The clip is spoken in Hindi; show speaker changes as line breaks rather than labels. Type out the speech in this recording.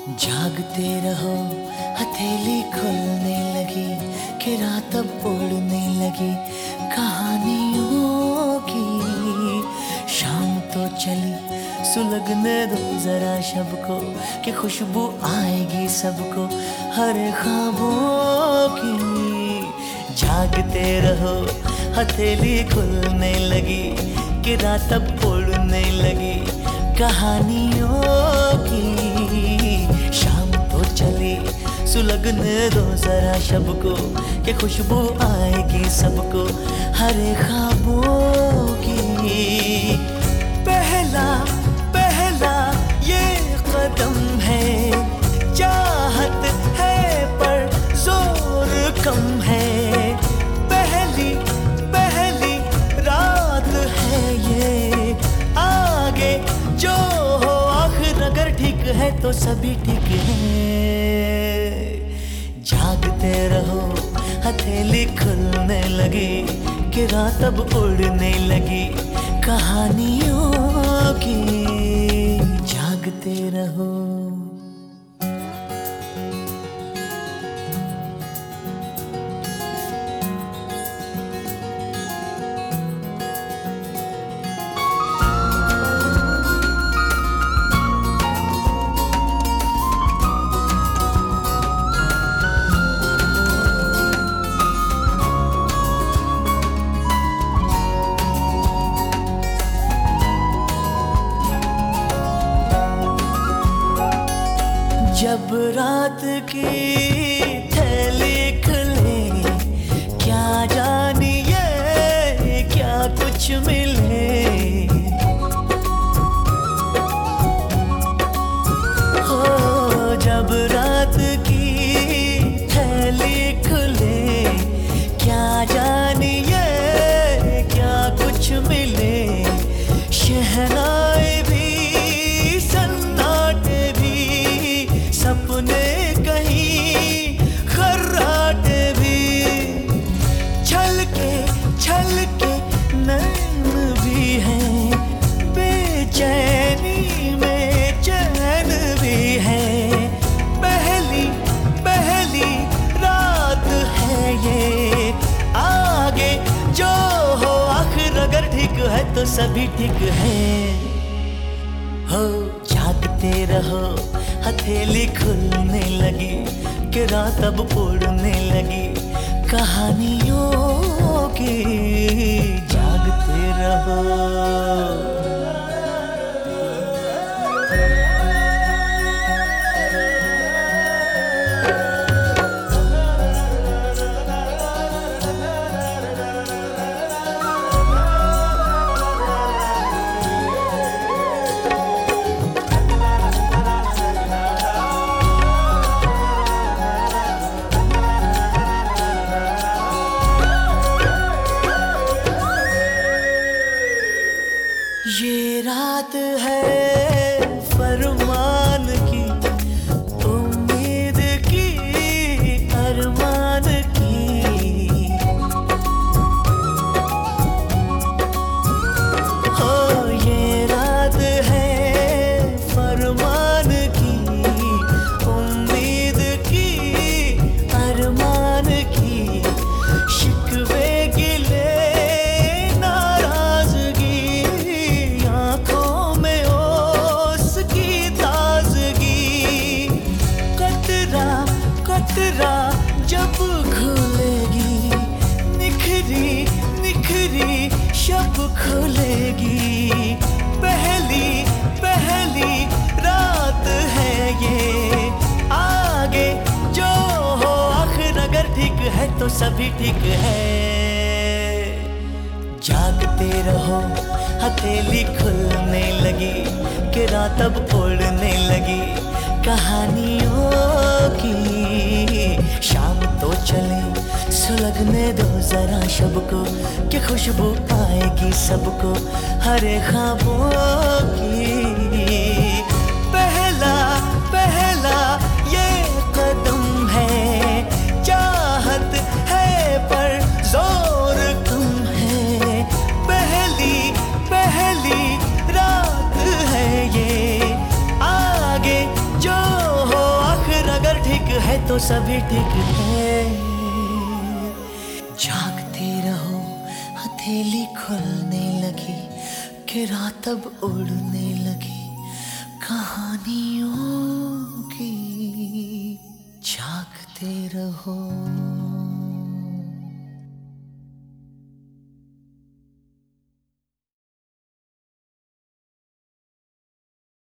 जागते रहो, हथेली खुलने लगी कि रात अब उड़ने लगी कहानियों की। शाम तो चली, सुलगने दो जरा शब को कि खुशबू आएगी सबको हर ख्वाबों की। जागते रहो, हथेली खुलने लगी कि रात अब उड़ने लगी कहानियों की। शाम तो चली, सुलगने दो जरा शब को कि खुशबू आएगी सबको हर ख्वाबों की। पहला पहला ये कदम है, चाहत है पर जोर कम है। पहली पहली रात है ये, आगे जो हो आखिर अगर ठीक है तो सभी ठीक है। जागते रहो, हथेली खुलने लगी कि रात अब उड़ने लगी कहानियों की। जागते रहो। जब रात की थैली खुले, क्या जानिए क्या कुछ मिले। हो जब रात की थैली खुले, क्या जानिए क्या कुछ मिले। शहनाई भी सन्नाटे भी, सपने कहीं खर्राटे भी, छलके नैन भी हैं, बेचैनी में चैन भी है। पहली पहली रात है ये, आगे जो हो आखिर अगर ठीक है तो सभी ठीक है। हो जागते रहो, हथेली खुलने लगी कि रात अब उड़ने लगी कहानियों की। जागते रहो। ये रात है फरमान की, उम्मीद की, अरमान की। हो ये रात है फरमान की, उम्मीद की, अरमान की। शिकवे गिले जब खुलेगी, निखरी निखरी शब खुलेगी। पहली पहली रात है ये, आगे जो हो आखिर अगर ठीक है तो सभी ठीक है। जागते रहो, हथेली खुलने लगी कि रात अब उड़ने लगी कहानियों की। शाम तो चले, सुलगने दो जरा शब को कि खुशबू आएगी सबको हर ख्वाबों की। पहला पहला ये कदम है, चाहत है पर जोर कम है। पहली पहली रात है ये, आगे जो हो तो सभी ठीक है। जागते रहो, हथेली खुलने लगी कि रात अब उड़ने लगी कहानियों की। जागते रहो।